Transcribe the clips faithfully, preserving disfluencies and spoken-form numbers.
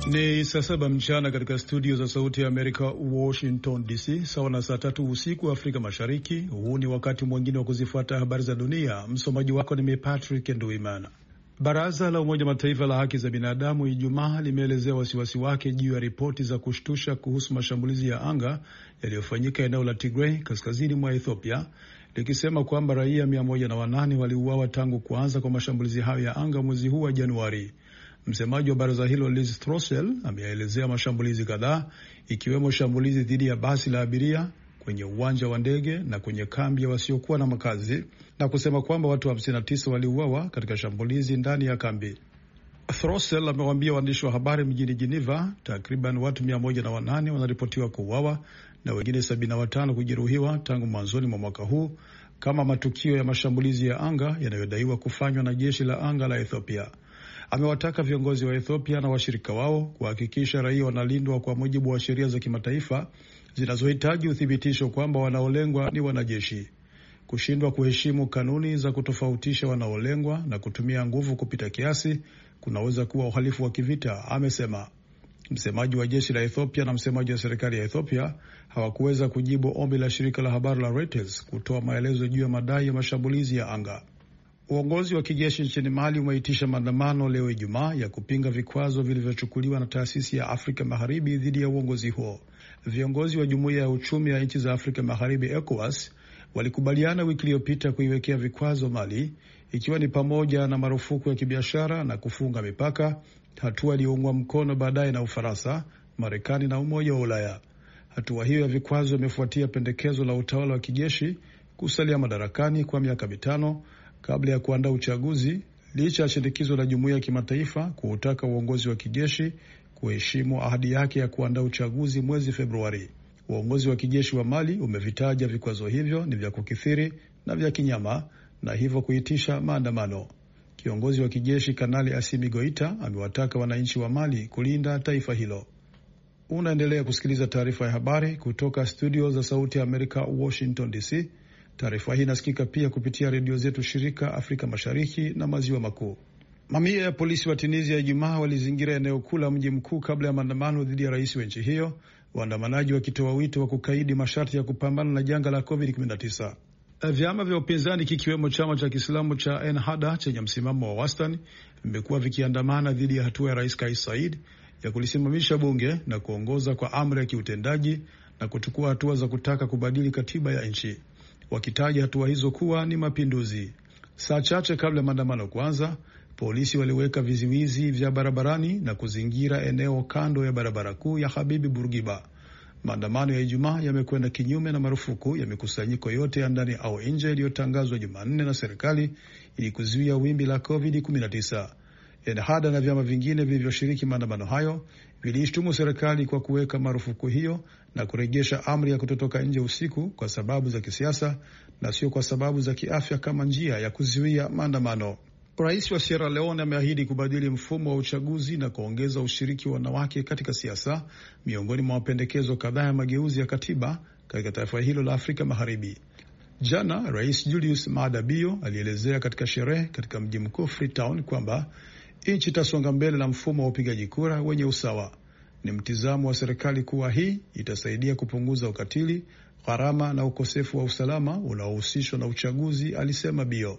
Ni saa saba mchana katika studio za Sauti ya Amerika, Washington D C, sawa na saa tatu usiku wa Afrika Mashariki. Huu ni wakati mwingine wa kuzifuata habari za dunia. Msomaji wako ni mimi Patrick Nduimana. Baraza la Umoja Mataifa la haki za binadamu Ijumaa limeelezea wasiwasi wake juu ya ripoti za kushtusha kuhusu mashambulizi ya anga yaliyofanyika eneo la Tigray kaskazini mwa Ethiopia, likisema kwamba raia mia moja na wanane waliuawa tangu kuanza kwa mashambulizi hayo ya anga mwezi huu wa Januari. Msemaji wa baraza hilo Liz Throssell ameelezea mashambulizi kadhaa, ikiwemo shambulizi dhidi ya basi la abiria, kwenye uwanja wa ndege na kwenye kambi ya wasiokuwa na makazi, na kusema kwamba watu hamsini na tisa waliuawa katika shambulizi ndani ya kambi. Throssell amewaambia waandishi wa habari mjini Geneva takriban watu mia moja na wanane wanaripotiwa kuuawa na wengine sabini na watano kujeruhiwa tangu mwanzoni mwa mwaka huu kama matukio ya mashambulizi ya anga yanayodaiwa kufanywa na jeshi la anga la Ethiopia. Amewataka viongozi wa Ethiopia na washirika wao kuhakikisha raia wanalindwa kwa mujibu wa sheria za kimataifa zinazohitaji uthibitisho kwamba wanaolengwa ni wanajeshi. Kushindwa kuheshimu kanuni za kutofautisha wanaolengwa na kutumia nguvu kupita kiasi kunaweza kuwa uhalifu wa kivita, amesema. Msemaji wa jeshi la Ethiopia na msemaji wa serikali ya Ethiopia hawakuweza kujibu ombi la shirika la habari la Reuters kutoa maelezo juu ya madai ya mashambulizi ya anga. Uongozi wa kijeshi nchini Mali umeitisha maandamano leo Ijumaa ya kupinga vikwazo vilivyochukuliwa na taasisi ya Afrika Magharibi dhidi ya uongozi huo. Viongozi wa Jumuiya ya Uchumi ya Nchi za Afrika Magharibi ECOWAS walikubaliana wiki iliyopita kuiwekea vikwazo Mali, ikiwa ni pamoja na marufuku ya kibiashara na kufunga mipaka, hatua iliyoungwa mkono baadaye na Ufaransa, Marekani na Umoja wa Ulaya. Hatua hiyo ya vikwazo imefuatia pendekezo la utawala wa kijeshi kusalia madarakani kwa miaka mitano kabla ya kuandaa uchaguzi, licha ya shinikizo la jumuiya ya kimataifa kuutaka uongozi wa kijeshi kuheshimu ahadi yake ya kuandaa uchaguzi mwezi Februari. Uongozi wa kijeshi wa Mali umevitaja vikwazo hivyo ni vya kukithiri na vya kinyama na hivyo kuitisha maandamano. Kiongozi wa kijeshi Kanali Assimi Goita amewataka wananchi wa Mali kulinda taifa hilo. Unaendelea kusikiliza taarifa ya habari kutoka studio za Sauti ya Amerika, Washington D C. Taarifa hii inasikika pia kupitia redio zetu shirika Afrika Mashariki na Maziwa Makuu. Mamia ya polisi wa Tunisia Ijumaa walizingira eneo kuu la mji mkuu kabla ya maandamano dhidi ya rais wa nchi hiyo, waandamanaji wakitoa wito wa kukaidi masharti ya kupambana na janga la covid kumi na tisa. Vyama vya upinzani kikiwemo chama cha Kiislamu cha Ennahda chenye msimamo wa wastani vimekuwa vikiandamana dhidi ya hatua ya Rais Kais Saied ya kulisimamisha bunge na kuongoza kwa amri ya kiutendaji na kuchukua hatua za kutaka kubadili katiba ya nchi, wakitaja hatua hizo kuwa ni mapinduzi. Saa chache kabla ya maandamano kuanza, polisi waliweka vizuizi vya barabarani na kuzingira eneo kando ya barabara kuu ya Habibi Bourguiba. Maandamano ya Ijumaa yamekwenda kinyume na marufuku ya mikusanyiko yote ya ndani au nje iliyotangazwa Jumanne na serikali ili kuzuia wimbi la covid kumi na tisa. Ennahda na vyama vingine vilivyoshiriki maandamano hayo vilishtumu serikali kwa kuweka marufuku hiyo na kurejesha amri ya kutotoka nje usiku kwa sababu za kisiasa na sio kwa sababu za kiafya kama njia ya kuzuia maandamano. Rais wa Sierra Leone ameahidi kubadili mfumo wa uchaguzi na kuongeza ushiriki wa wanawake katika siasa, miongoni mwa mapendekezo kadhaa ya mageuzi ya katiba katika taifa hilo la Afrika Magharibi. Jana, Rais Julius Maada Bio alielezea katika sherehe katika mji mkuu Freetown kwamba nchi itasonga mbele na mfumo wa upigaji kura wenye usawa. Ni mtizamo wa serikali kuwa hii itasaidia kupunguza ukatili, gharama na ukosefu wa usalama unaohusishwa na uchaguzi, alisema Bio.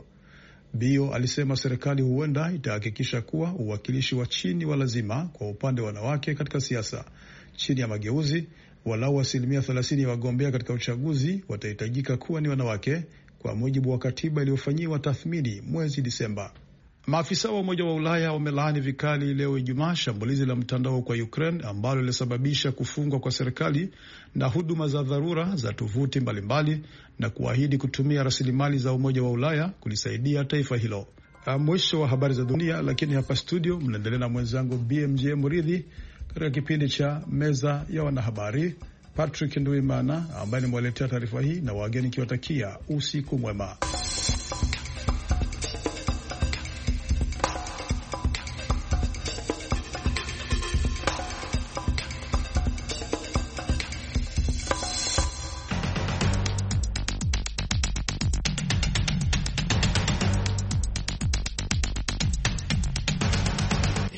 Bio alisema serikali huenda itahakikisha kuwa uwakilishi wa chini wa lazima kwa upande wa wanawake katika siasa. Chini ya mageuzi, walau asilimia thelathini ya wagombea katika uchaguzi watahitajika kuwa ni wanawake, kwa mujibu wa katiba iliyofanyiwa tathmini mwezi Disemba. Maafisa wa Umoja wa Ulaya wamelaani vikali leo Ijumaa shambulizi la mtandao kwa Ukraine ambalo lilisababisha kufungwa kwa serikali na huduma za dharura za tovuti mbalimbali na kuahidi kutumia rasilimali za Umoja wa Ulaya kulisaidia taifa hilo. Mwisho wa habari za dunia, lakini hapa studio mnaendelea na mwenzangu B M J Muridhi katika kipindi cha Meza ya Wanahabari. Patrick Nduimana ambaye nimewaletea taarifa hii na wageni kiwatakia usiku mwema.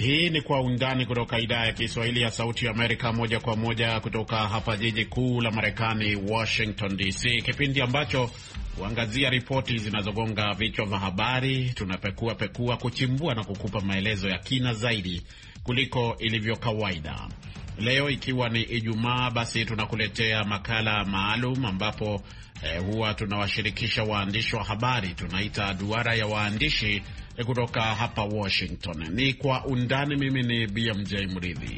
Hii ni Kwa Undani kutoka idhaa ya Kiswahili ya Sauti ya Amerika, moja kwa moja kutoka hapa jiji kuu la Marekani, Washington D C, kipindi ambacho huangazia ripoti zinazogonga vichwa vya habari. Tunapekua pekua, kuchimbua na kukupa maelezo ya kina zaidi kuliko ilivyo kawaida. Leo ikiwa ni Ijumaa, basi tunakuletea makala maalum ambapo eh, huwa tunawashirikisha waandishi wa habari. Tunaita duara ya waandishi eh, kutoka hapa Washington. Ni Kwa Undani. Mimi ni B M J Mridhi.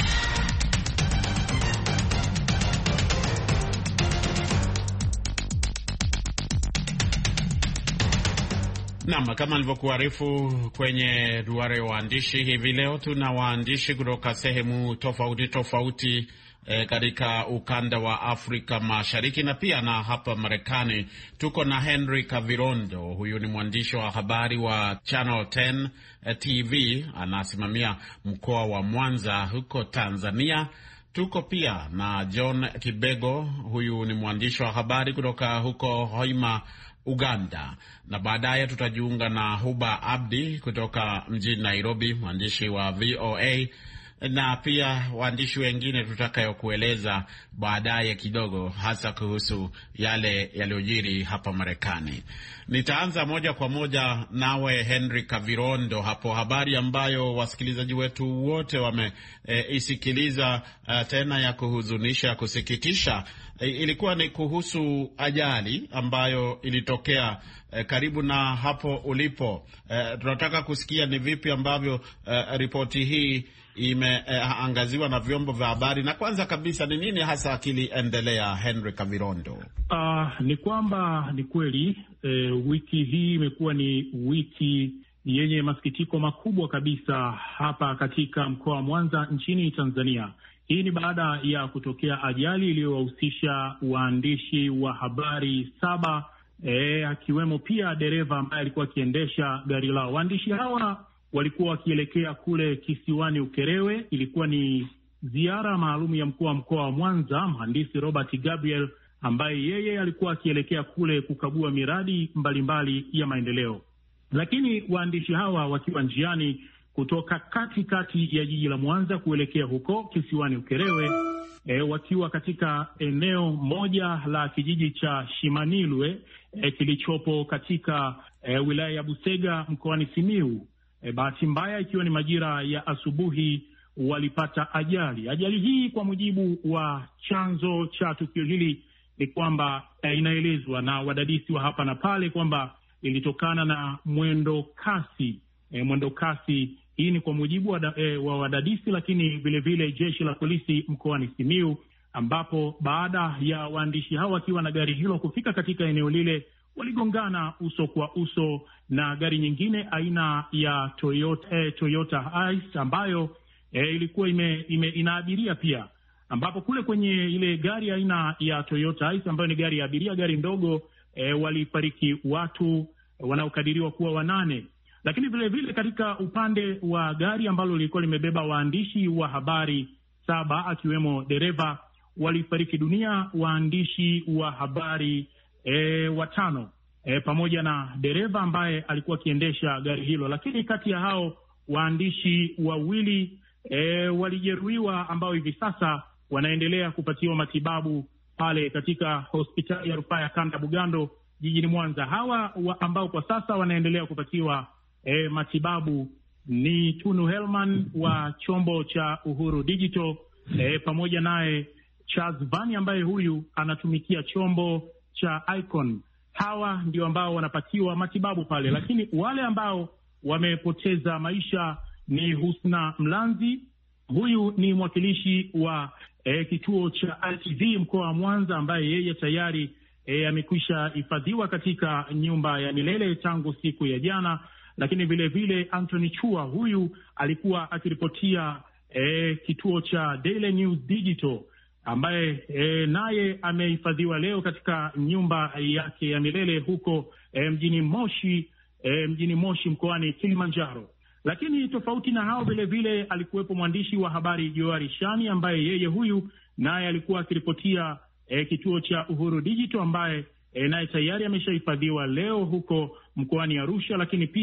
Naam, kama nilivyokuarifu kwenye duara ya waandishi, hivi leo tuna waandishi kutoka sehemu tofauti tofauti e, katika ukanda wa Afrika Mashariki na pia na hapa Marekani. Tuko na Henry Kavirondo. Huyu ni mwandishi wa habari wa Channel ten T V, anasimamia mkoa wa Mwanza huko Tanzania. Tuko pia na John Kibego. Huyu ni mwandishi wa habari kutoka huko Hoima, Uganda, na baadaye tutajiunga na Huba Abdi kutoka mjini Nairobi, mwandishi wa V O A, na pia waandishi wengine tutakayokueleza baadaye kidogo, hasa kuhusu yale yaliyojiri hapa Marekani. Nitaanza moja kwa moja nawe Henry Kavirondo hapo. Habari ambayo wasikilizaji wetu wote wameisikiliza e, tena ya kuhuzunisha, kusikitisha, e, ilikuwa ni kuhusu ajali ambayo ilitokea e, karibu na hapo ulipo. E, tunataka kusikia ni vipi ambavyo e, ripoti hii imeangaziwa eh, na vyombo vya habari, na kwanza kabisa ni nini hasa kiliendelea, Henry Kavirondo? Uh, ni kwamba ni kweli eh, wiki hii imekuwa ni wiki yenye masikitiko makubwa kabisa hapa katika mkoa wa Mwanza nchini Tanzania. Hii ni baada ya kutokea ajali iliyowahusisha waandishi wa habari saba, eh, akiwemo pia dereva ambaye alikuwa akiendesha gari lao. Waandishi hawa walikuwa wakielekea kule kisiwani Ukerewe. Ilikuwa ni ziara maalum ya mkuu wa mkoa wa Mwanza, mhandisi Robert Gabriel, ambaye yeye alikuwa akielekea kule kukagua miradi mbalimbali ya maendeleo. Lakini waandishi hawa wakiwa njiani kutoka katikati ya jiji la Mwanza kuelekea huko kisiwani Ukerewe, e, wakiwa katika eneo moja la kijiji cha Shimanilwe e, kilichopo katika e, wilaya ya Busega mkoani Simiyu. E, bahati mbaya ikiwa ni majira ya asubuhi walipata ajali. Ajali hii kwa mujibu wa chanzo cha tukio hili ni kwamba e, inaelezwa na wadadisi wa hapa na pale kwamba ilitokana na mwendo kasi. E, mwendo kasi hii ni kwa mujibu wa, e, wa wadadisi, lakini vile vile jeshi la polisi mkoani Simiyu, ambapo baada ya waandishi hao wakiwa na gari hilo kufika katika eneo lile, waligongana uso kwa uso na gari nyingine aina ya Toyota, eh, Toyota Hiace ambayo eh, ilikuwa ime, ime, inaabiria pia, ambapo kule kwenye ile gari aina ya Toyota Hiace ambayo ni gari ya abiria, gari ndogo, eh, walifariki watu wanaokadiriwa kuwa wanane. Lakini vile vile katika upande wa gari ambalo lilikuwa limebeba waandishi wa habari saba akiwemo dereva, walifariki dunia waandishi wa habari E, watano e, pamoja na dereva ambaye alikuwa akiendesha gari hilo. Lakini kati ya hao waandishi wawili e, walijeruhiwa ambao hivi sasa wanaendelea kupatiwa matibabu pale katika hospitali ya rufaa ya Kanda Bugando jijini Mwanza. Hawa wa ambao kwa sasa wanaendelea kupatiwa e, matibabu ni Tunu Helman wa chombo cha Uhuru Digital e, pamoja naye Charles Vani ambaye huyu anatumikia chombo cha Icon. Hawa ndio ambao wanapatiwa matibabu pale, lakini wale ambao wamepoteza maisha ni Husna Mlanzi. Huyu ni mwakilishi wa eh, kituo cha I T V mkoa wa Mwanza, ambaye yeye tayari eh, amekwisha hifadhiwa katika nyumba ya milele tangu siku ya jana. Lakini vile vile Anthony Chua, huyu alikuwa akiripotia eh, kituo cha Daily News Digital, ambaye e, naye amehifadhiwa leo katika nyumba yake ya milele huko e, mjini Moshi e, mjini Moshi mkoani Kilimanjaro. Lakini tofauti na hao vile vile alikuwepo mwandishi wa habari Joari Shani, ambaye yeye huyu naye alikuwa akiripotia e, kituo cha Uhuru Digital, ambaye e, naye tayari ameshahifadhiwa leo huko mkoani Arusha. Lakini pia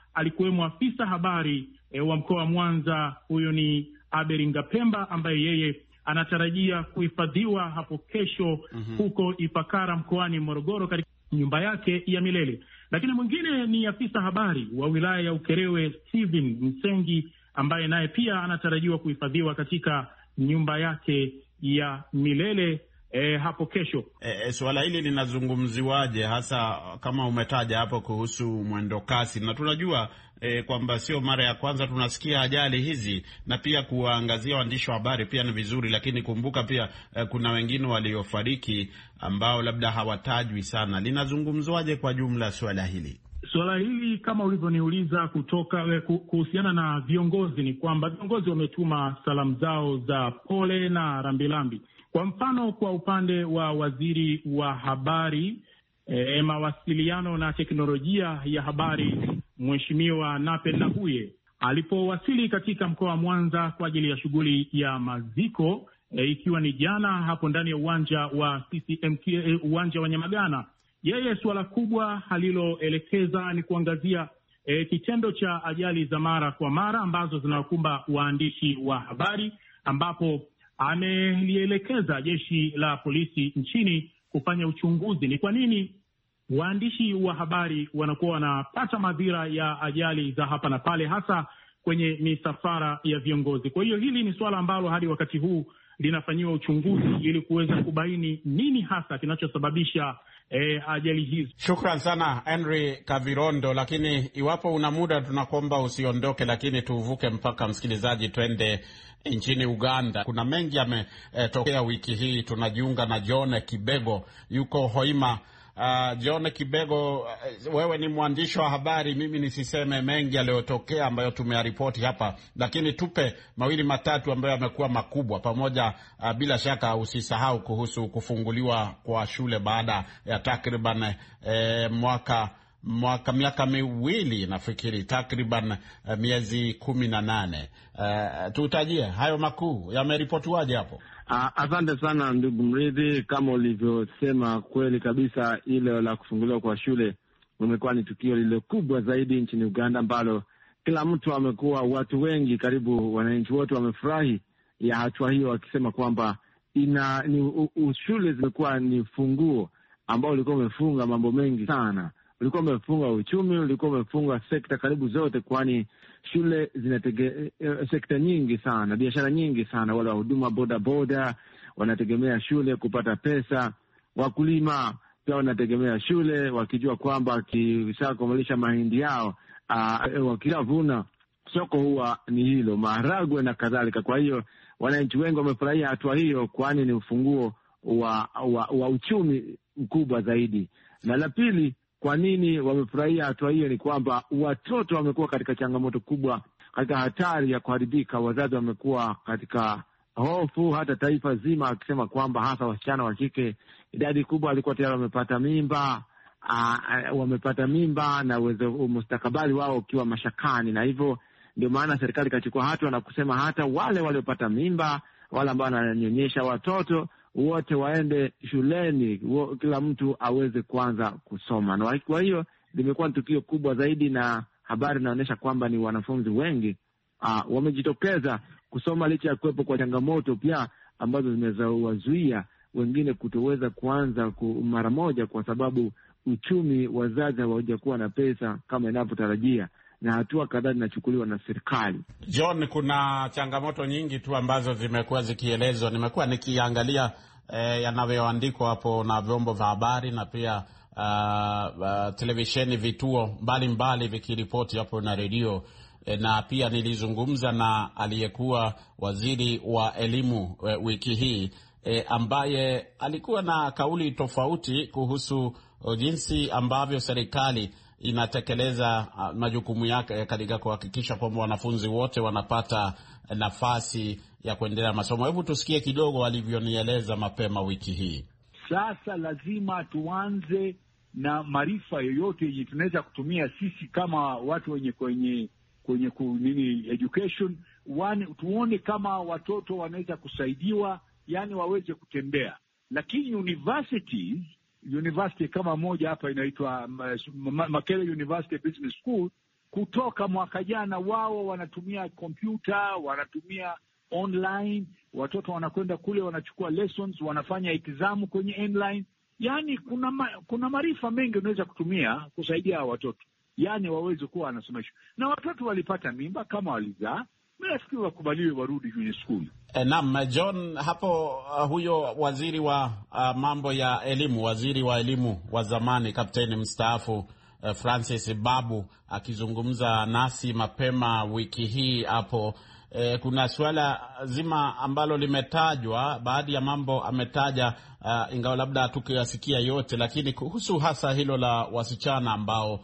alikuwemo afisa habari e, wa mkoa wa Mwanza, huyo ni Abel Ngapemba, ambaye yeye anatarajia kuhifadhiwa hapo kesho mm-hmm. huko Ifakara mkoani Morogoro katika nyumba yake ya milele. Lakini mwingine ni afisa habari wa wilaya ya Ukerewe Steven Msengi, ambaye naye pia anatarajiwa kuhifadhiwa katika nyumba yake ya milele E, hapo kesho. E, suala hili linazungumziwaje, hasa kama umetaja hapo kuhusu mwendo kasi, na tunajua e, kwamba sio mara ya kwanza tunasikia ajali hizi, na pia kuwaangazia waandishi wa habari pia ni vizuri, lakini kumbuka pia e, kuna wengine waliofariki ambao labda hawatajwi sana. Linazungumzwaje kwa jumla suala hili? Suala hili kama ulivyoniuliza kutoka kuhusiana na viongozi, ni kwamba viongozi wametuma salamu zao za pole na rambirambi. Kwa mfano, kwa upande wa waziri wa habari e, mawasiliano na teknolojia ya habari, Mheshimiwa Nape Nnauye alipowasili katika mkoa wa Mwanza kwa ajili ya shughuli ya maziko e, ikiwa ni jana hapo ndani ya uwanja wa C C M K, e, uwanja wa Nyamagana, yeye suala kubwa aliloelekeza ni kuangazia e, kitendo cha ajali za mara kwa mara ambazo zinawakumba waandishi wa habari, ambapo amelielekeza jeshi la polisi nchini kufanya uchunguzi ni kwa nini waandishi wa habari wanakuwa wanapata madhira ya ajali za hapa na pale, hasa kwenye misafara ya viongozi. Kwa hiyo hili ni suala ambalo hadi wakati huu linafanyiwa uchunguzi ili kuweza kubaini nini hasa kinachosababisha E, ajali hizi. Shukran sana Henry Kavirondo, lakini iwapo una muda tunakuomba usiondoke, lakini tuvuke mpaka msikilizaji, twende nchini Uganda. Kuna mengi yametokea e, wiki hii. Tunajiunga na John Kibego, yuko Hoima. Uh, John Kibego, uh, wewe ni mwandishi wa habari. Mimi nisiseme mengi yaliyotokea ambayo tumeyaripoti hapa, lakini tupe mawili matatu ambayo yamekuwa makubwa pamoja. Uh, bila shaka usisahau kuhusu kufunguliwa kwa shule baada ya takriban eh, mwaka mwaka miaka miwili nafikiri, takriban uh, miezi kumi na nane. Uh, tutajie hayo makuu yameripotiwaje hapo? Asante uh, sana ndugu Mridhi, kama ulivyosema kweli kabisa, ile la kufunguliwa kwa shule limekuwa ni tukio lile kubwa zaidi nchini Uganda, ambalo kila mtu amekuwa, watu wengi, karibu wananchi wote wamefurahi ya hatua hiyo, wakisema kwamba ina ni u, u, shule zimekuwa ni funguo ambao ulikuwa umefunga mambo mengi sana. Ulikuwa umefunga uchumi, ulikuwa umefunga sekta karibu zote, kwani shule zinatege sekta nyingi sana, biashara nyingi sana. Wale wahuduma boda boda wanategemea shule kupata pesa, wakulima pia wanategemea shule, wakijua kwamba wakishakomalisha mahindi yao, uh, wakishavuna, soko huwa ni hilo, maharagwe na kadhalika. Kwa hiyo wananchi wengi wamefurahia hatua hiyo, kwani ni ufunguo wa, wa, wa uchumi mkubwa zaidi. Na la pili, kwa nini wamefurahia hatua hiyo, ni kwamba watoto wamekuwa katika changamoto kubwa, katika hatari ya kuharibika. Wazazi wamekuwa katika hofu, hata taifa zima, akisema kwamba hasa wasichana wa kike, idadi kubwa walikuwa tayari wamepata mimba, uh, wamepata mimba na uwezo mustakabali wao ukiwa mashakani. Na hivyo ndio maana serikali ikachukua hatua na kusema hata wale waliopata mimba, wale ambao wananyonyesha watoto, wote waende shuleni, kila mtu aweze kuanza kusoma. Na kwa hiyo limekuwa ni tukio kubwa zaidi, na habari inaonyesha kwamba ni wanafunzi wengi uh, wamejitokeza kusoma, licha ya kuwepo kwa changamoto pia ambazo zimewazuia wengine kutoweza kuanza mara moja, kwa sababu uchumi, wazazi hawajakuwa na pesa kama inavyotarajia, na hatua kadhaa zinachukuliwa na serikali. John, kuna changamoto nyingi tu ambazo zimekuwa zikielezwa. Nimekuwa nikiangalia eh, yanavyoandikwa hapo na vyombo vya habari na pia uh, uh, televisheni, vituo mbalimbali vikiripoti hapo na redio, eh, na pia nilizungumza na aliyekuwa waziri wa elimu eh, wiki hii eh, ambaye alikuwa na kauli tofauti kuhusu uh, jinsi ambavyo serikali inatekeleza uh, majukumu yake katika kuhakikisha kwamba wanafunzi wote wanapata nafasi ya kuendelea masomo. Hebu tusikie kidogo alivyonieleza mapema wiki hii. Sasa lazima tuanze na maarifa yoyote yenye tunaweza kutumia sisi kama watu wenye kwenye kwenye nini education one, tuone kama watoto wanaweza kusaidiwa, yani waweze kutembea. Lakini universities university kama moja hapa inaitwa Makerere University Business School kutoka mwaka jana wao wanatumia kompyuta, wanatumia online, watoto wanakwenda kule wanachukua lessons, wanafanya exam kwenye online. Yani kuna ma, kuna maarifa mengi unaweza kutumia kusaidia watoto, yani waweze kuwa wanasomeshwa. Na watoto walipata mimba kama walizaa, nafikiri wakubaliwe warudi kwenye skuli. E, naam, John, hapo uh, huyo waziri wa uh, mambo ya elimu, waziri wa elimu wa zamani, kapteni mstaafu uh, Francis Babu akizungumza nasi mapema wiki hii hapo. E, kuna suala zima ambalo limetajwa, baadhi ya mambo ametaja, uh, ingawa labda tukiyasikia yote, lakini kuhusu hasa hilo la wasichana ambao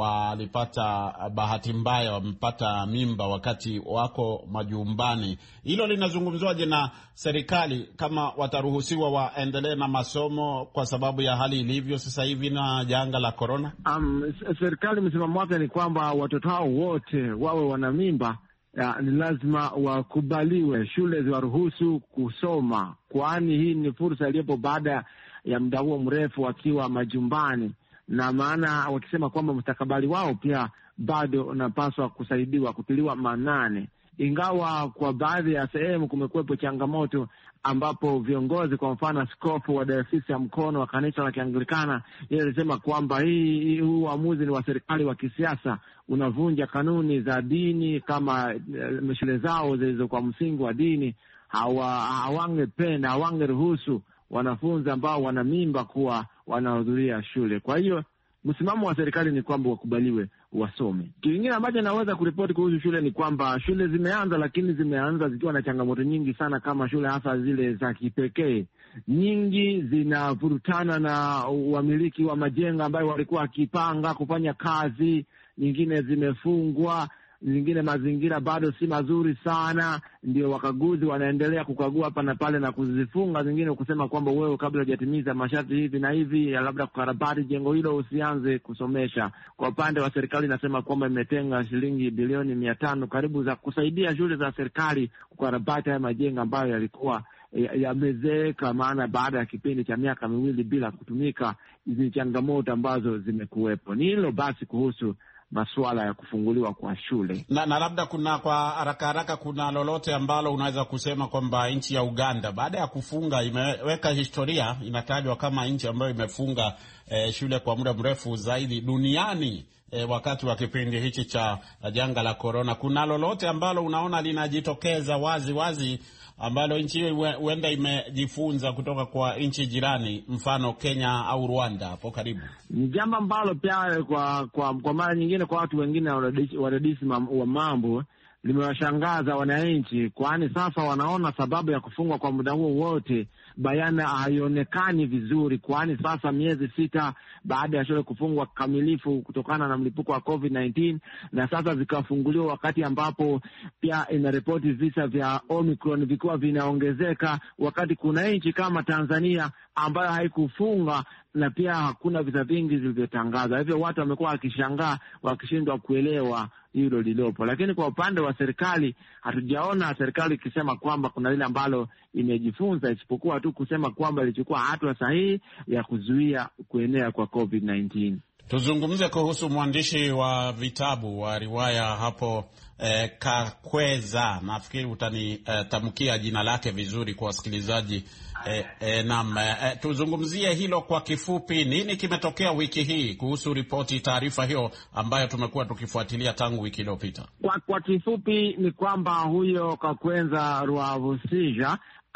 walipata bahati mbaya, wamepata mimba wakati wako majumbani. Hilo linazungumzwaje na serikali, kama wataruhusiwa waendelee na masomo kwa sababu ya hali ilivyo sasa hivi na janga la corona? Um, serikali msimamo wake ni kwamba watoto hao wote wawe wana mimba, ya, ni lazima wakubaliwe, shule ziwaruhusu kusoma, kwani hii ni fursa iliyopo baada ya muda huo mrefu wakiwa majumbani, na maana wakisema kwamba mustakabali wao pia bado unapaswa kusaidiwa, kutiliwa manane. Ingawa kwa baadhi ya sehemu kumekuwepo changamoto ambapo viongozi, kwa mfano askofu wa dayosisi ya Mkono wa kanisa la Kianglikana, yeye alisema kwamba hii huu uamuzi ni wa serikali wa kisiasa, unavunja kanuni za dini, kama uh, shule zao zilizo kwa msingi wa dini hawa hawangependa hawangeruhusu wanafunzi ambao wana mimba kuwa wanahudhuria shule. Kwa hiyo msimamo wa serikali ni kwamba wakubaliwe wasome. Kitu kingine ambacho naweza kuripoti kuhusu shule ni kwamba shule zimeanza, lakini zimeanza zikiwa na changamoto nyingi sana, kama shule hasa zile za kipekee. Nyingi zinavurutana na wamiliki wa majengo ambayo walikuwa wakipanga kufanya kazi, nyingine zimefungwa, nyingine mazingira bado si mazuri sana, ndio wakaguzi wanaendelea kukagua hapa na pale na kuzifunga, zingine kusema kwamba wewe kabla hujatimiza masharti hivi na hivi ya labda kukarabati jengo hilo usianze kusomesha. Kwa upande wa serikali nasema kwamba imetenga shilingi bilioni mia tano karibu za kusaidia shule za serikali kukarabati haya majengo ambayo yalikuwa yamezeeka, ya maana baada ya kipindi cha miaka miwili bila kutumika. Hizi changamoto ambazo zimekuwepo. Ni hilo basi kuhusu masuala ya kufunguliwa kwa shule. Na, na labda kuna kwa haraka haraka kuna lolote ambalo unaweza kusema kwamba nchi ya Uganda baada ya kufunga imeweka historia, inatajwa kama nchi ambayo imefunga eh, shule kwa muda mrefu zaidi duniani eh, wakati wa kipindi hichi cha janga la corona. Kuna lolote ambalo unaona linajitokeza wazi wazi ambalo nchi hiyo huenda imejifunza kutoka kwa nchi jirani, mfano Kenya au Rwanda hapo karibu? Ni jambo ambalo pia kwa kwa, kwa mara nyingine kwa watu wengine wadadisi wa mambo limewashangaza wananchi, kwani sasa wanaona sababu ya kufungwa kwa muda huo wote bayana haionekani vizuri, kwani sasa miezi sita baada ya shule kufungwa kamilifu kutokana na mlipuko wa COVID nineteen, na sasa zikafunguliwa wakati ambapo pia inaripoti visa vya Omicron vikiwa vinaongezeka, wakati kuna nchi kama Tanzania ambayo haikufunga na pia hakuna visa vingi vilivyotangazwa. Hivyo watu wamekuwa wakishangaa, wakishindwa kuelewa hilo lilopo. Lakini kwa upande wa serikali hatujaona serikali ikisema kwamba kuna lile ambalo imejifunza, isipokuwa tu kusema kwamba ilichukua hatua sahihi ya kuzuia kuenea kwa COVID nineteen. Tuzungumze kuhusu mwandishi wa vitabu wa riwaya hapo eh, Kakweza. Nafikiri utanitamkia eh, jina lake vizuri kwa wasikilizaji. Eh, eh, naam, eh, tuzungumzie hilo kwa kifupi. Nini kimetokea wiki hii kuhusu ripoti, taarifa hiyo ambayo tumekuwa tukifuatilia tangu wiki iliyopita? Kwa, kwa kifupi ni kwamba huyo Kakweza Rwavusija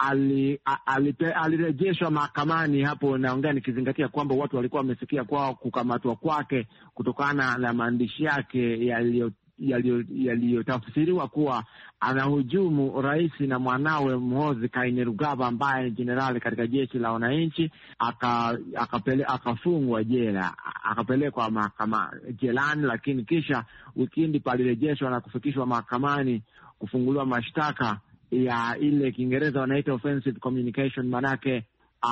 alirejeshwa mahakamani. Hapo naongea nikizingatia kwamba watu walikuwa wamesikia kwao kukamatwa kwake kutokana na maandishi yake yaliyo yaliyotafsiriwa kuwa anahujumu rais na mwanawe Muhoozi Kainerugaba ambaye ni jenerali katika jeshi la wananchi. Akapele akafungwa jela, akapelekwa mahakama jelani, lakini kisha wikendi palirejeshwa na kufikishwa mahakamani kufunguliwa mashtaka ya ile Kiingereza wanaita offensive communication, manake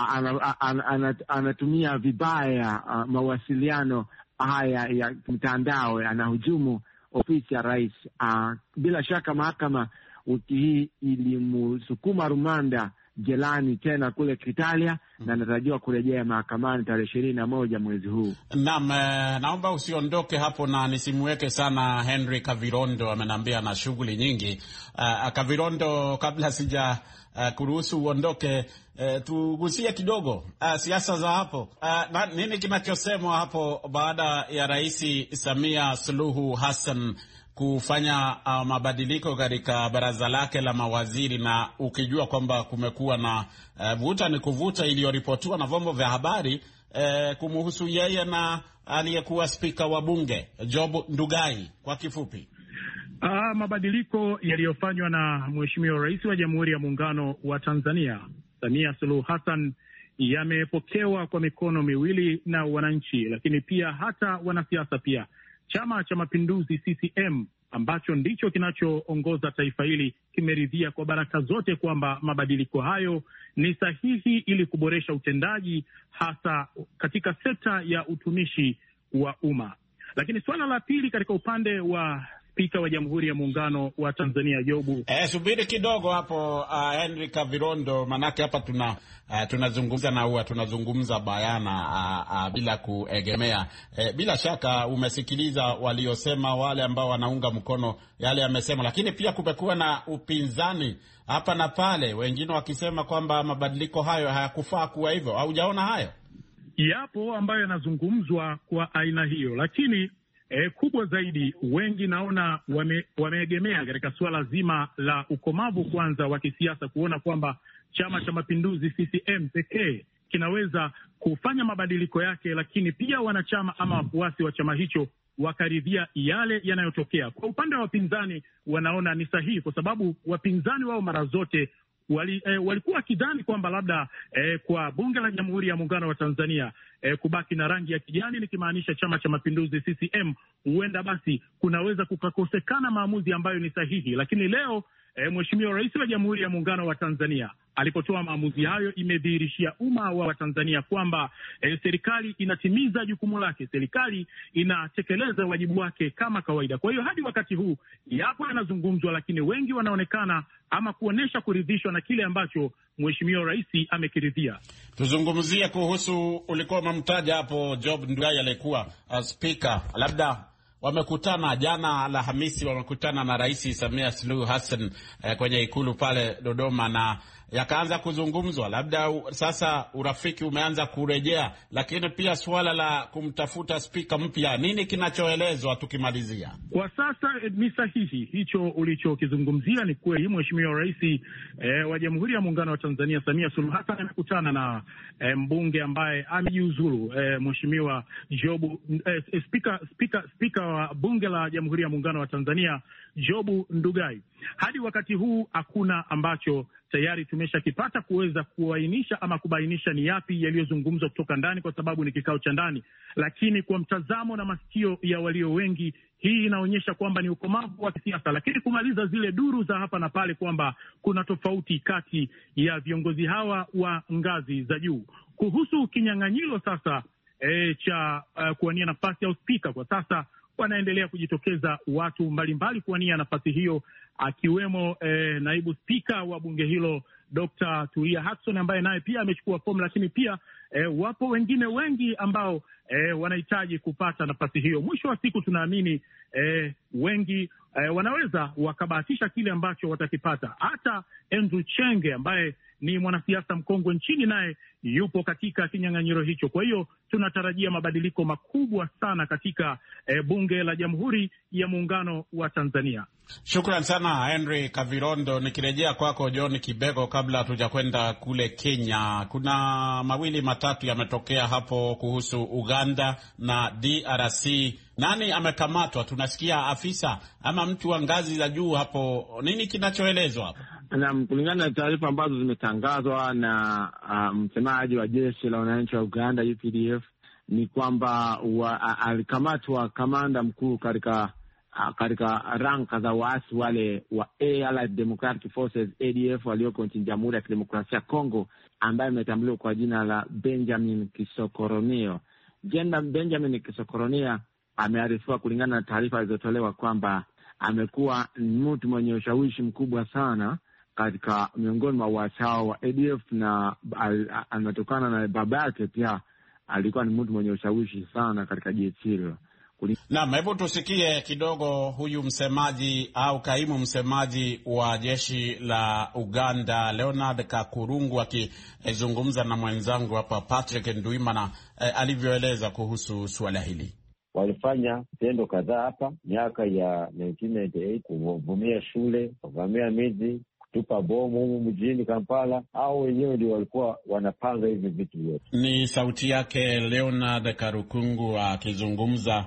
anatumia vibaya mawasiliano haya ya mtandao, anahujumu ofisi ya rais. Uh, bila shaka mahakama wiki hii ilimsukuma rumanda jelani tena kule Italia mm. na anatarajiwa kurejea mahakamani tarehe ishirini na moja mwezi huu. Naam, naomba usiondoke hapo na nisimweke sana Henry Kavirondo, amenambia na shughuli nyingi. Uh, Kavirondo, kabla sija uh, kuruhusu uondoke, uh, tugusie kidogo uh, siasa za hapo. Uh, na, nini kinachosemwa hapo baada ya Rais Samia Suluhu Hassan kufanya uh, mabadiliko katika baraza lake la mawaziri, na ukijua kwamba kumekuwa na uh, vuta ni kuvuta iliyoripotiwa na vyombo vya habari uh, kumhusu yeye na aliyekuwa spika wa bunge Job Ndugai. Kwa kifupi, uh, mabadiliko yaliyofanywa na Mheshimiwa Rais wa Jamhuri ya Muungano wa Tanzania Samia Suluhu Hassan yamepokewa kwa mikono miwili na wananchi, lakini pia hata wanasiasa pia. Chama cha Mapinduzi C C M ambacho ndicho kinachoongoza taifa hili kimeridhia kwa baraka zote kwamba mabadiliko hayo ni sahihi ili kuboresha utendaji hasa katika sekta ya utumishi wa umma. Lakini suala la pili katika upande wa Spika wa Jamhuri ya Muungano wa Tanzania Jobu. Eh, subiri kidogo hapo uh, Henry Kavirondo, manake hapa tuna uh, tunazungumza na huwa tunazungumza bayana uh, uh, bila kuegemea. Eh, bila shaka umesikiliza waliosema wale ambao wanaunga mkono yale yamesema, lakini pia kumekuwa na upinzani hapa na pale, wengine wakisema kwamba mabadiliko hayo hayakufaa kuwa hivyo. Haujaona hayo? Yapo ambayo yanazungumzwa kwa aina hiyo, lakini E, kubwa zaidi wengi naona wame, wameegemea katika suala zima la ukomavu kwanza wa kisiasa, kuona kwamba Chama cha Mapinduzi C C M pekee kinaweza kufanya mabadiliko yake, lakini pia wanachama ama wafuasi wa chama hicho wakaridhia yale yanayotokea. Kwa upande wa wapinzani wanaona ni sahihi, kwa sababu wapinzani wao mara zote Wali, eh, walikuwa wakidhani kwamba labda eh, kwa bunge la Jamhuri ya Muungano wa Tanzania eh, kubaki na rangi ya kijani, nikimaanisha Chama cha Mapinduzi C C M, huenda basi kunaweza kukakosekana maamuzi ambayo ni sahihi. Lakini leo eh, Mheshimiwa Rais wa Jamhuri ya Muungano wa Tanzania alipotoa maamuzi hayo, imedhihirishia umma wa Tanzania kwamba eh, serikali inatimiza jukumu lake, serikali inatekeleza wajibu wake kama kawaida. Kwa hiyo hadi wakati huu yapo yanazungumzwa, lakini wengi wanaonekana ama kuonesha kuridhishwa na kile ambacho Mheshimiwa Rais amekiridhia. Tuzungumzie kuhusu, ulikuwa umemtaja hapo Job Ndugai alikuwa uh, spika. Labda wamekutana jana Alhamisi, wamekutana na Rais Samia Suluhu Hassan eh, kwenye ikulu pale Dodoma, na yakaanza kuzungumzwa. Labda u, sasa urafiki umeanza kurejea, lakini pia suala la kumtafuta spika mpya, nini kinachoelezwa tukimalizia? Kwa sasa ni sahihi hicho ulichokizungumzia, ni kweli. Mheshimiwa Rais eh, wa Jamhuri ya Muungano wa Tanzania Samia Suluhu Hassan amekutana na eh, mbunge ambaye amejiuzuru eh, Mheshimiwa Jobu eh, spika spika spika wa Bunge la Jamhuri ya Muungano wa Tanzania Jobu Ndugai. Hadi wakati huu hakuna ambacho tayari tumeshakipata kuweza kuainisha ama kubainisha ni yapi yaliyozungumzwa kutoka ndani, kwa sababu ni kikao cha ndani. Lakini kwa mtazamo na masikio ya walio wengi, hii inaonyesha kwamba ni ukomavu wa kisiasa, lakini kumaliza zile duru za hapa na pale kwamba kuna tofauti kati ya viongozi hawa wa ngazi za juu kuhusu kinyang'anyiro sasa e, cha uh, kuwania nafasi ya uspika. Kwa sasa wanaendelea kujitokeza watu mbalimbali kuwania nafasi hiyo, akiwemo eh, naibu spika wa bunge hilo Doctor Tulia Ackson ambaye naye pia amechukua fomu, lakini pia eh, wapo wengine wengi ambao eh, wanahitaji kupata nafasi hiyo. Mwisho wa siku tunaamini eh, wengi eh, wanaweza wakabahatisha kile ambacho watakipata. Hata Andrew Chenge ambaye ni mwanasiasa mkongwe nchini naye yupo katika kinyang'anyiro hicho. Kwa hiyo tunatarajia mabadiliko makubwa sana katika eh, bunge la Jamhuri ya Muungano wa Tanzania. Shukran sana Henry Kavirondo. Nikirejea kwako John Kibego, kabla hatujakwenda kule Kenya, kuna mawili matatu yametokea hapo kuhusu Uganda na D R C. Nani amekamatwa? Tunasikia afisa ama mtu wa ngazi za juu hapo. Nini kinachoelezwa hapo? Na kulingana na taarifa ambazo zimetangazwa na uh, msemaji wa jeshi la wananchi wa Uganda U P D F ni kwamba alikamatwa kamanda mkuu katika uh, katika ranka za waasi wale wa Allied Democratic Forces A D F walioko nchini Jamhuri ya Kidemokrasia ya Kongo, ambaye ametambuliwa kwa jina la Benjamin Kisokoronio. Jenda Benjamin Kisokoronio amearifiwa kulingana na taarifa zilizotolewa kwamba amekuwa mtu mwenye ushawishi mkubwa sana katika miongoni mwa waasi hao wa A D F, na anatokana na baba yake pia alikuwa ni mtu mwenye ushawishi sana katika jeshi hilo. Naam, hebu tusikie kidogo huyu msemaji au kaimu msemaji wa jeshi la Uganda Leonard Kakurungu akizungumza na mwenzangu hapa Patrick Nduimana eh, alivyoeleza kuhusu suala hili. Walifanya tendo kadhaa hapa miaka ya elfu moja mia tisa tisini na nane, kuvamia shule, kuvamia miji, kutupa bomu humu mjini Kampala, au wenyewe ndio walikuwa wanapanga hivi vitu vyote. Ni sauti yake Leonard Karukungu akizungumza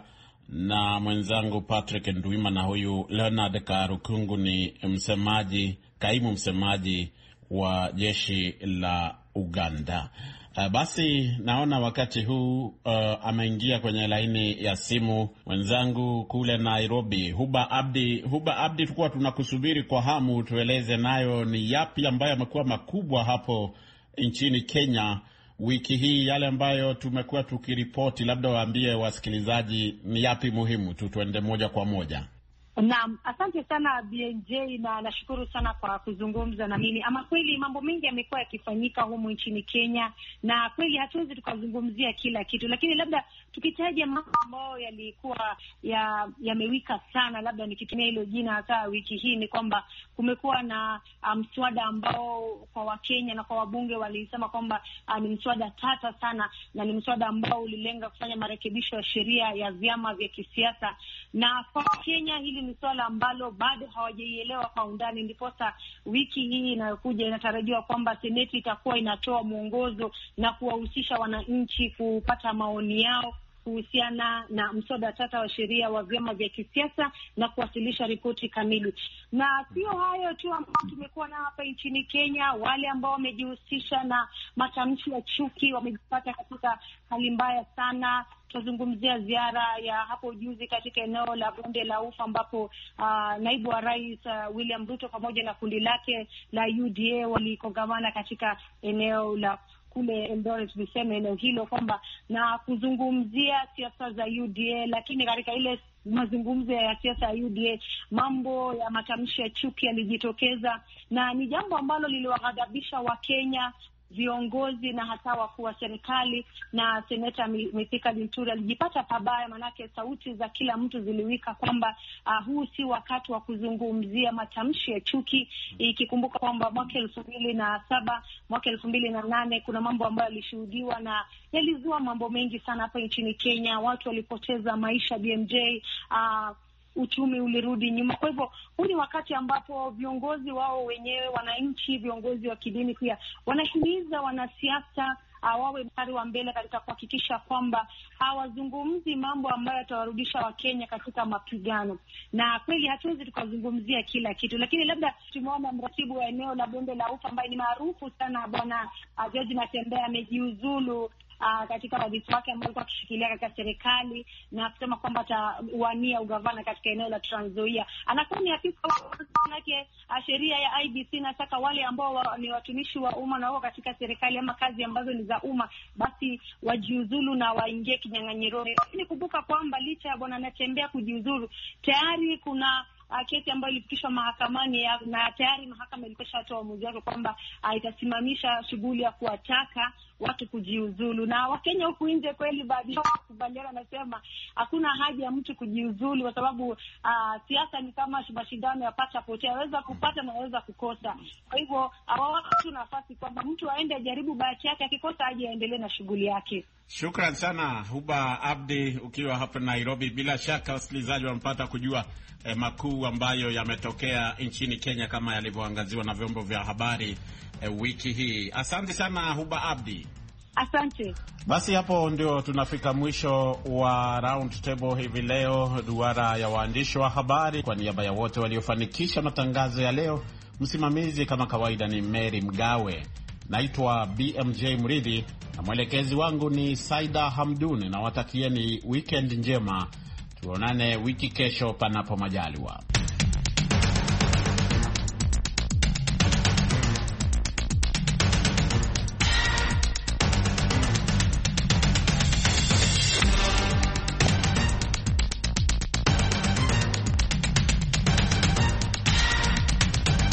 na mwenzangu Patrick Nduima. Na huyu Leonard Karukungu ni msemaji, kaimu msemaji wa jeshi la Uganda. Uh, basi naona wakati huu uh, ameingia kwenye laini ya simu mwenzangu kule Nairobi, Huba Abdi. Huba Abdi, tulikuwa tunakusubiri kwa hamu, tueleze nayo ni yapi ambayo yamekuwa makubwa hapo nchini Kenya wiki hii, yale ambayo tumekuwa tukiripoti. Labda waambie wasikilizaji ni yapi muhimu tu, tuende moja kwa moja. Naam, asante sana B N J, na nashukuru sana kwa kuzungumza na mimi. Ama kweli mambo mengi yamekuwa yakifanyika humu nchini Kenya, na kweli hatuwezi tukazungumzia kila kitu, lakini labda tukitaja mambo ambayo yalikuwa yamewika ya sana, labda nikitumia hilo jina hata wiki hii, ni kwamba kumekuwa na mswada um, ambao kwa Wakenya na kwa wabunge walisema kwamba uh, ni mswada tata sana, na ni mswada ambao ulilenga kufanya marekebisho ya sheria ya vyama vya kisiasa. Na kwa Kenya hili ni swala ambalo bado hawajaielewa kwa undani, ndiposa wiki hii inayokuja inatarajiwa kwamba Seneti itakuwa inatoa mwongozo na kuwahusisha wananchi kupata maoni yao kuhusiana na mswada tata wa sheria wa vyama vya kisiasa na kuwasilisha ripoti kamili. Na sio hayo tu ambao tumekuwa na hapa nchini Kenya, wale ambao wamejihusisha na matamshi ya chuki wamejipata katika hali mbaya sana. Tuzungumzia ziara ya hapo juzi katika eneo la Bonde la Ufa, ambapo uh, naibu wa rais uh, William Ruto pamoja na kundi lake la U D A walikongamana katika eneo la kule Eldoret, tuseme eneo hilo, kwamba na kuzungumzia siasa za U D A. Lakini katika ile mazungumzo ya siasa ya U D A, mambo ya matamshi ya chuki yalijitokeza, na ni jambo ambalo liliwaghadhabisha Wakenya, viongozi na hata wakuu wa serikali. Na Seneta Mithika Linturi alijipata pabaya, manake sauti za kila mtu ziliwika kwamba uh, huu si wakati wa kuzungumzia matamshi ya chuki, ikikumbuka kwamba mwaka elfu mbili na saba, mwaka elfu mbili na nane kuna mambo ambayo yalishuhudiwa na yalizua mambo mengi sana hapa nchini Kenya. Watu walipoteza maisha, B M J, uh, uchumi ulirudi nyuma. Kwa hivyo huu ni wakati ambapo viongozi wao wenyewe, wananchi, viongozi wa kidini pia wanahimiza wanasiasa uh, wawe mstari wa mbele katika kuhakikisha kwamba hawazungumzi mambo ambayo yatawarudisha Wakenya katika mapigano. Na kweli hatuwezi tukazungumzia kila kitu, lakini labda tumeona mratibu wa eneo la Bonde la Ufa ambaye ni maarufu sana, bwana uh, George Natembeya amejiuzulu Uh, katika wadhifa wake ambao alikuwa akishikilia katika serikali, na kusema kwamba atawania ugavana katika eneo la Trans Nzoia. Anakuwa ni afisa wake uh, sheria ya I B C nataka wale ambao wa, ni watumishi wa umma na wao katika serikali ama kazi ambazo ni za umma, basi wajiuzulu na waingie kinyang'anyironi. Lakini kumbuka kwamba licha ya bwana Natembeya kujiuzulu, tayari kuna Uh, kesi ambayo ilifikishwa mahakamani ya, na tayari mahakama ilikwisha uamuzi wake kwamba uh, itasimamisha shughuli ya kuwataka watu kujiuzulu. Na Wakenya huku nje kweli baadhi yao kubaliana, nasema hakuna haja ya mtu kujiuzulu kwa sababu uh, siasa ni kama mashindano ya pata potea, aweza kupata na aweza kukosa. Kwa hivyo hawawapa tu nafasi kwamba mtu aende ajaribu bahati yake, akikosa aje aendelee na shughuli yake. Shukran sana Huba Abdi ukiwa hapa Nairobi. Bila shaka wasikilizaji wamepata kujua eh, makuu ambayo yametokea nchini Kenya kama yalivyoangaziwa na vyombo vya habari eh, wiki hii. Asante sana Huba Abdi. Asante. Basi hapo ndio tunafika mwisho wa Round Table hivi leo, duara ya waandishi wa habari. Kwa niaba ya wote waliofanikisha matangazo ya leo, msimamizi kama kawaida ni Mary Mgawe. Naitwa B M J Mridhi na mwelekezi wangu ni Saida Hamduni, na watakieni weekend njema. Tuonane wiki kesho panapo majaliwa.